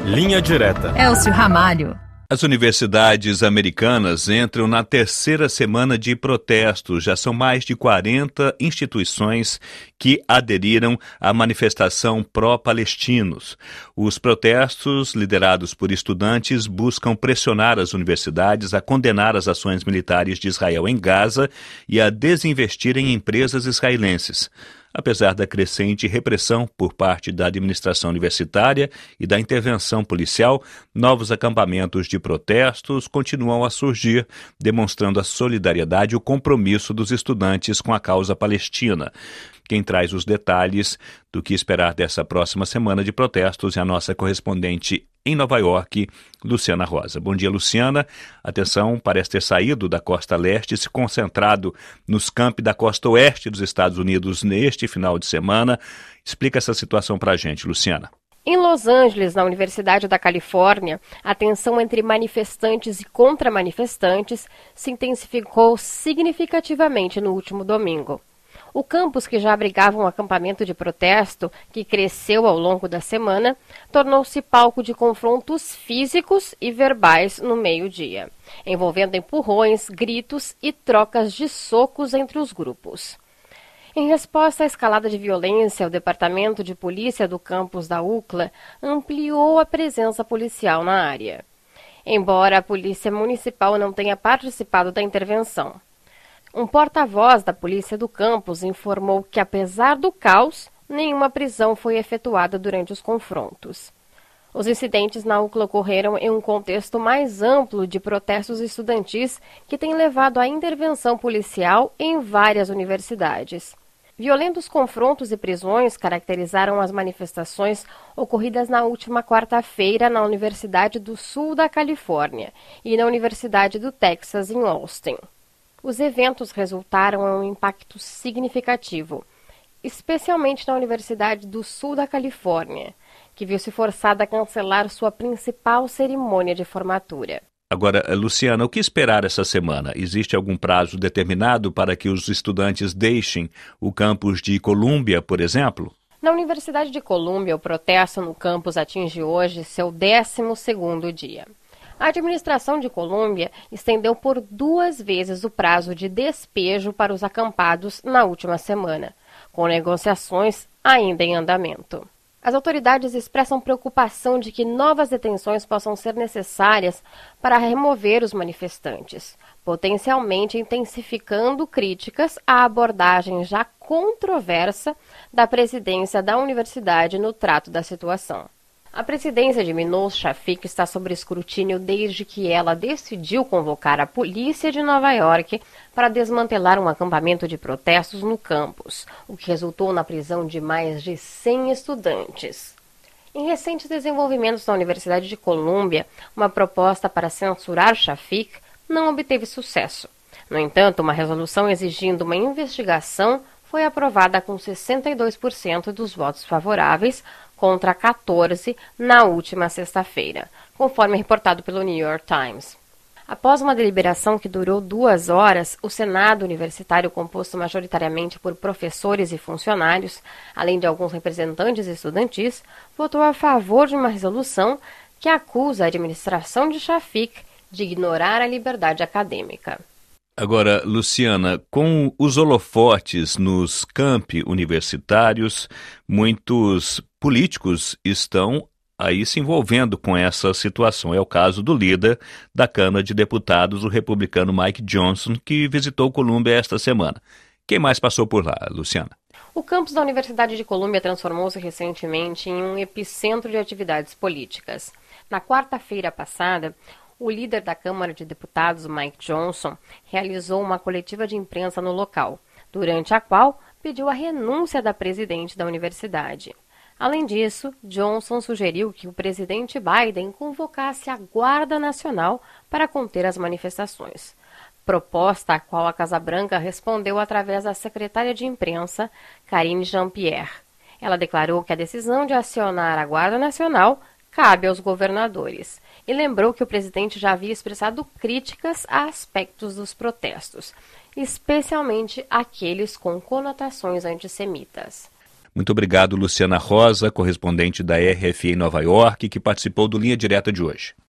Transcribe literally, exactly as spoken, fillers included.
Linha Direta. Elcio Ramalho. As universidades americanas entram na terceira semana de protestos. Já são mais de quarenta instituições que aderiram à manifestação pró-palestinos. Os protestos, liderados por estudantes, buscam pressionar as universidades a condenar as ações militares de Israel em Gaza e a desinvestir em empresas israelenses. Apesar da crescente repressão por parte da administração universitária e da intervenção policial, novos acampamentos de protestos continuam a surgir, demonstrando a solidariedade e o compromisso dos estudantes com a causa palestina. Quem traz os detalhes do que esperar dessa próxima semana de protestos é a nossa correspondente em Nova York, Luciana Rosa. Bom dia, Luciana. Atenção, parece ter saído da costa leste e se concentrado nos campi da costa oeste dos Estados Unidos neste final de semana. Explica essa situação para a gente, Luciana. Em Los Angeles, na Universidade da Califórnia, a tensão entre manifestantes e contra-manifestantes se intensificou significativamente no último domingo. O campus, que já abrigava um acampamento de protesto que cresceu ao longo da semana, tornou-se palco de confrontos físicos e verbais no meio-dia, envolvendo empurrões, gritos e trocas de socos entre os grupos. Em resposta à escalada de violência, o Departamento de Polícia do campus da U C L A ampliou a presença policial na área, embora a Polícia Municipal não tenha participado da intervenção. Um porta-voz da polícia do campus informou que, apesar do caos, nenhuma prisão foi efetuada durante os confrontos. Os incidentes na U C L A ocorreram em um contexto mais amplo de protestos estudantis que tem levado à intervenção policial em várias universidades. Violentos confrontos e prisões caracterizaram as manifestações ocorridas na última quarta-feira na Universidade do Sul da Califórnia e na Universidade do Texas, em Austin. Os eventos resultaram em um impacto significativo, especialmente na Universidade do Sul da Califórnia, que viu-se forçada a cancelar sua principal cerimônia de formatura. Agora, Luciana, o que esperar essa semana? Existe algum prazo determinado para que os estudantes deixem o campus de Colômbia, por exemplo? Na Universidade de Colômbia, o protesto no campus atinge hoje seu décimo segundo dia. A administração de Colômbia estendeu por duas vezes o prazo de despejo para os acampados na última semana, com negociações ainda em andamento. As autoridades expressam preocupação de que novas detenções possam ser necessárias para remover os manifestantes, potencialmente intensificando críticas à abordagem já controversa da presidência da universidade no trato da situação. A presidência de Minouche Shafik está sob escrutínio desde que ela decidiu convocar a polícia de Nova York para desmantelar um acampamento de protestos no campus, o que resultou na prisão de mais de cem estudantes. Em recentes desenvolvimentos na Universidade de Colômbia, uma proposta para censurar Shafik não obteve sucesso. No entanto, uma resolução exigindo uma investigação foi aprovada com sessenta e dois por cento dos votos favoráveis contra quatorze na última sexta-feira, conforme reportado pelo New York Times. Após uma deliberação que durou duas horas, o Senado Universitário, composto majoritariamente por professores e funcionários, além de alguns representantes estudantis, votou a favor de uma resolução que acusa a administração de Shafik de ignorar a liberdade acadêmica. Agora, Luciana, com os holofotes nos campi universitários, muitos políticos estão aí se envolvendo com essa situação. É o caso do líder da Câmara de Deputados, o republicano Mike Johnson, que visitou Colômbia esta semana. Quem mais passou por lá, Luciana? O campus da Universidade de Colômbia transformou-se recentemente em um epicentro de atividades políticas. Na quarta-feira passada, o líder da Câmara de Deputados, Mike Johnson, realizou uma coletiva de imprensa no local, durante a qual pediu a renúncia da presidente da universidade. Além disso, Johnson sugeriu que o presidente Biden convocasse a Guarda Nacional para conter as manifestações, proposta à qual a Casa Branca respondeu através da secretária de imprensa, Karine Jean-Pierre. Ela declarou que a decisão de acionar a Guarda Nacional cabe aos governadores e lembrou que o presidente já havia expressado críticas a aspectos dos protestos, especialmente aqueles com conotações antissemitas. Muito obrigado, Luciana Rosa, correspondente da R F I em Nova York, que participou do Linha Direta de hoje.